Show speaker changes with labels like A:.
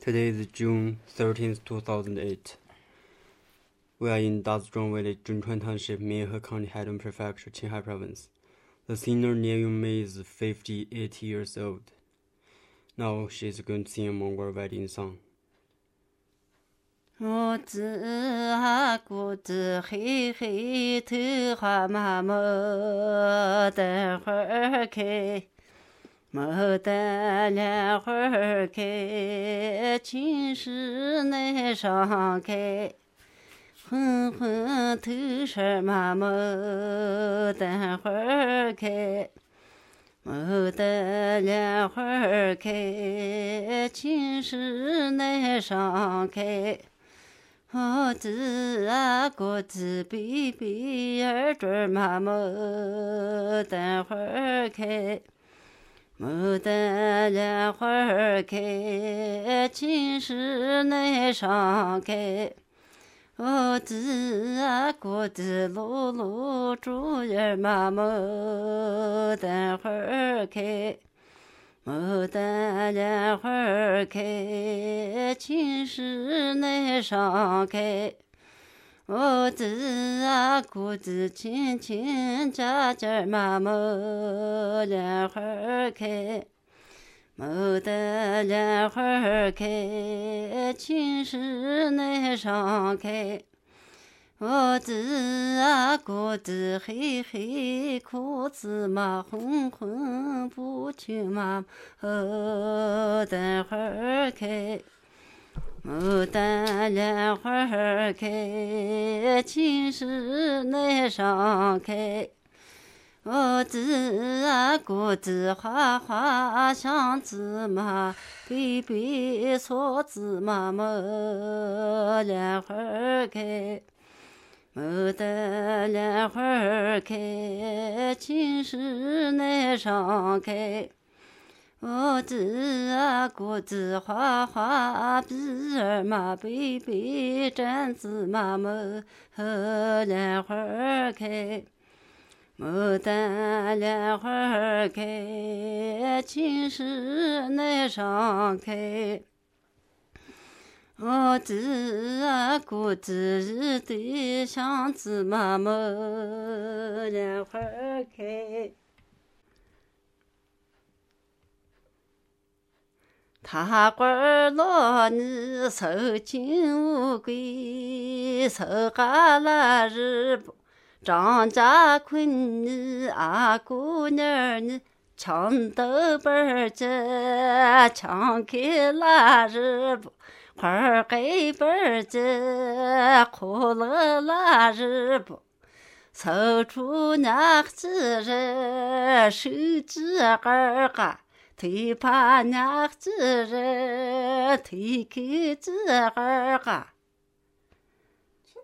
A: Today is June 13th, 2008. We are in Dazhong Village, Zhunchuan Township, Minhe County, Haidong Prefecture, Qinghai Province. The singer Nian Yongmei is 58 years old. Now she is going to sing a Mongol wedding song.
B: 我子啊，姑子嘿嘿，头花麻木的花儿开，牡丹莲花儿开，青石南上开，昏昏头上麻木的花儿开，牡丹莲花儿开，青石南上开。我子啊，果子比比儿准麻木丹花儿开，牡丹莲花儿开，青石南上开。我子啊，果子露露珠儿麻木丹花儿开。牡丹莲花儿开，青石南上开。我子啊，姑子亲亲家家麻木莲花儿开。牡丹莲花儿开，青石南上开。我子啊，姑子嘿嘿，裤子嘛红红，不去嘛丹花儿开，牡丹莲花儿开，青石南上开。我子啊，姑子花花香子嘛，比比错子嘛莲花儿开。牡丹莲花儿开，青石南上开。我子啊，姑子花花鼻儿嘛，比比簪子嘛莲花儿开。牡丹莲花儿开，青石南上开。我子啊，姑子的香子嘛莲花儿开。塔官老女受尽无归，受哈拉日不张家坤女阿姑娘女。抢豆本儿子，抢开拉日不，花儿给本儿子，哭了拉日不，抽出娘子人，手指儿嘎，腿把娘子人，腿口子儿嘎。